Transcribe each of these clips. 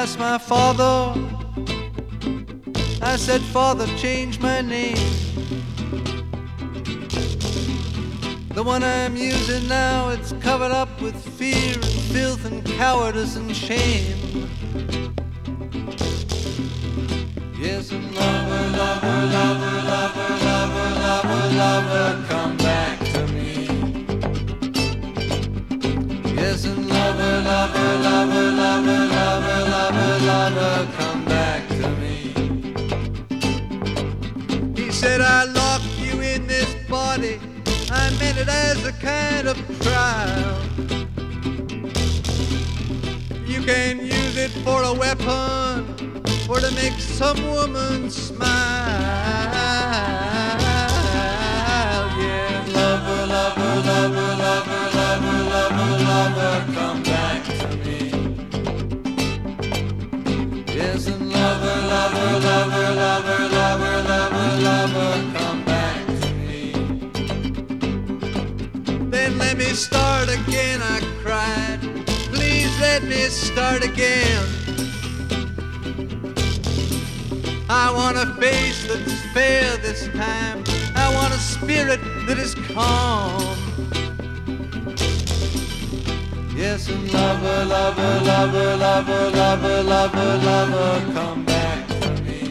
asked my father, I said, Father, change my name. The one I'm using now, it's covered up with fear and filth and cowardice and shame. Yes, and lover, lover, lover, lover, lover, lover, lover, come back to me. Yes, and lover, lover, lover, lover, lover, lover, lover, come back to me. He said, I locked you in this body. I meant it as a kind of trial. You can use it for a weapon or to make some woman smile. Yeah, lover, lover, lover, lover, lover, lover, lover, come back to me. Yes, and lover, lover, lover, lover, lover, lover, lover, come back to me. Then let me start again, I cried. Please let me start again. I want a face that's fair this time. I want a spirit that is calm. Yes, and lover, lover, lover, lover, lover, lover, lover, come back to me.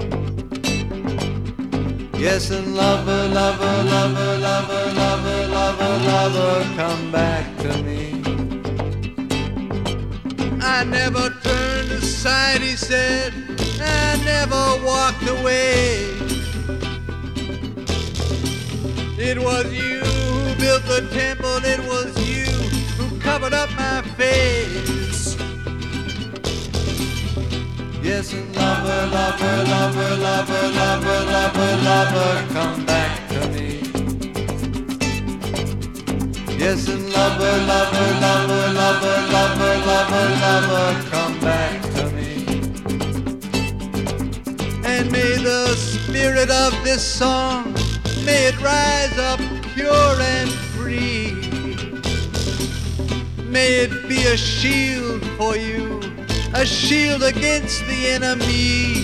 Yes, and lover, lover, lover, lover, lover, lover, lover, come back to me. I never turned aside, he said. I never walked away. It was you who built the temple. It was you who covered up my face. Yes, and lover, lover, lover, lover, lover, lover, lover, come back to me. Yes, and lover, lover, lover, lover, lover, lover, lover, come back to me. And may the spirit of this song, may it rise up pure and free. May it be a shield for you, a shield against the enemy.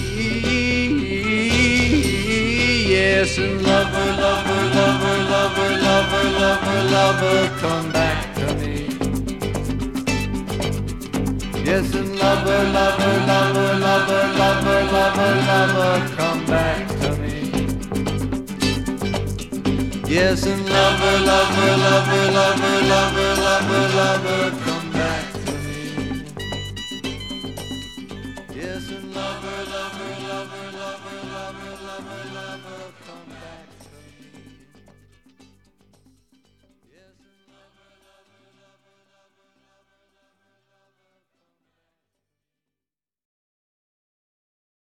Yes, and lover, lover, lover, lover, lover, lover, lover, come back to me. Yes, and lover, lover, lover, lover, lover, lover, lover, come back to me. Yes, and lover, lover, lover, lover, lover, lover, lover, come back to me. Yes, and lover, lover, lover, lover, lover, lover, lover, come